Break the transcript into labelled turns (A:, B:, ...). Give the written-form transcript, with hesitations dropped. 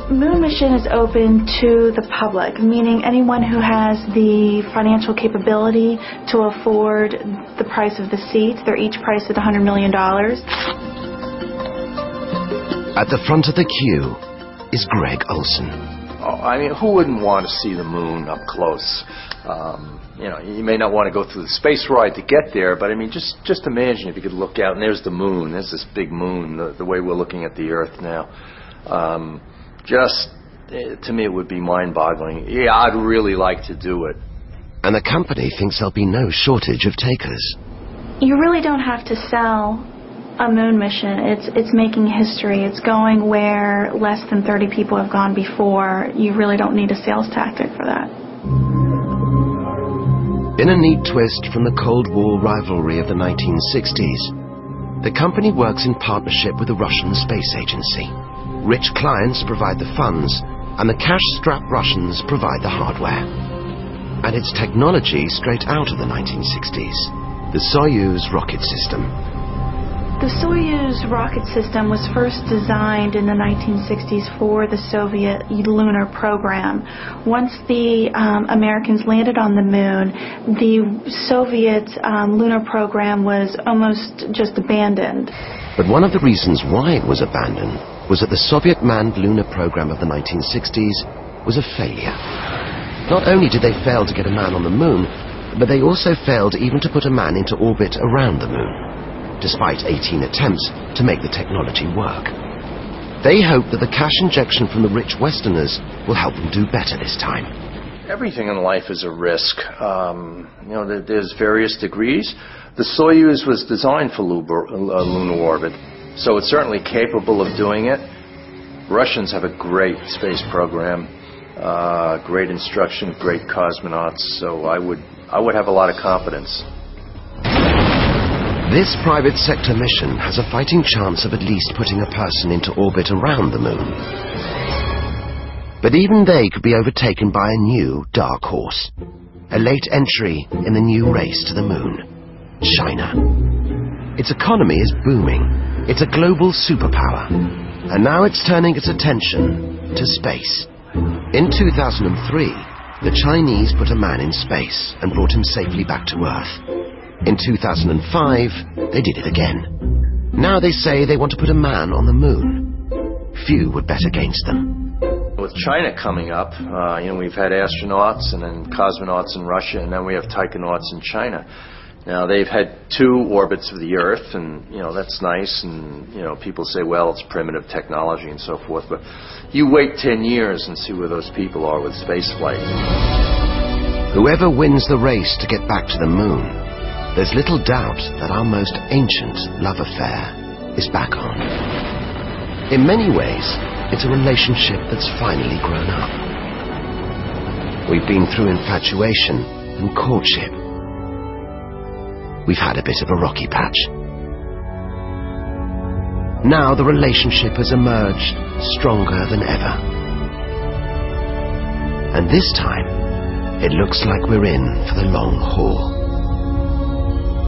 A: Moon mission is open to the public, meaning anyone who has the financial capability to afford the price of the seats. They're each priced at $100 million.
B: At the front of the queue is Greg Olson.
C: Oh, I mean, who wouldn't want to see the moon up close? You know, you may not want to go through the space ride to get there, but I mean, just imagine if you could look out and there's the moon. There's this big moon, the way we're looking at the Earth now. To me, it would be mind-boggling. Yeah, I'd really like to do it.
B: And the company thinks there'll be no shortage of takers.
A: You really don't have to sell a moon mission. It's making history. It's going where less than 30 people have gone before. You really don't need a sales tactic for that.
B: In a neat twist from the Cold War rivalry of the 1960s, the company works in partnership with the Russian Space Agency. Rich clients provide the funds, and the cash-strapped Russians provide the hardware. And it's technology straight out of the 1960s, the Soyuz rocket system.
A: The Soyuz rocket system was first designed in the 1960s for the Soviet lunar program. Once the Americans landed on the moon, the Soviet lunar program was almost just abandoned.
B: But one of the reasons why it was abandoned was that the Soviet-manned lunar program of the 1960s was a failure. Not only did they fail to get a man on the moon, but they also failed even to put a man into orbit around the moon, despite 18 attempts to make the technology work. They hope that the cash injection from the rich Westerners will help them do better this time.
C: Everything in life is a risk. You know, there's various degrees. The Soyuz was designed for lunar orbit, so it's certainly capable of doing it. Russians have a great space program, great instruction, great cosmonauts, so I would have a lot of confidence.
B: This private sector mission has a fighting chance of at least putting a person into orbit around the moon. But even they could be overtaken by a new dark horse, a late entry in the new race to the moon, China. Its economy is booming. It's a global superpower. And now it's turning its attention to space. In 2003, the Chinese put a man in space and brought him safely back to Earth. In 2005, they did it again. Now they say they want to put a man on the moon. Few would bet against them.
C: With China coming up, you know, we've had astronauts and then cosmonauts in Russia, and then we have taikonauts in China. Now, they've had 2 orbits of the Earth, and, you know, that's nice, and, you know, people say, well, it's primitive technology and so forth, but you wait 10 years and see where those people are with spaceflight.
B: Whoever wins the race to get back to the moon, there's little doubt that our most ancient love affair is back on. In many ways, it's a relationship that's finally grown up. We've been through infatuation and courtship. We've had a bit of a rocky patch. Now the relationship has emerged stronger than ever. And this time, it looks like we're in for the long haul.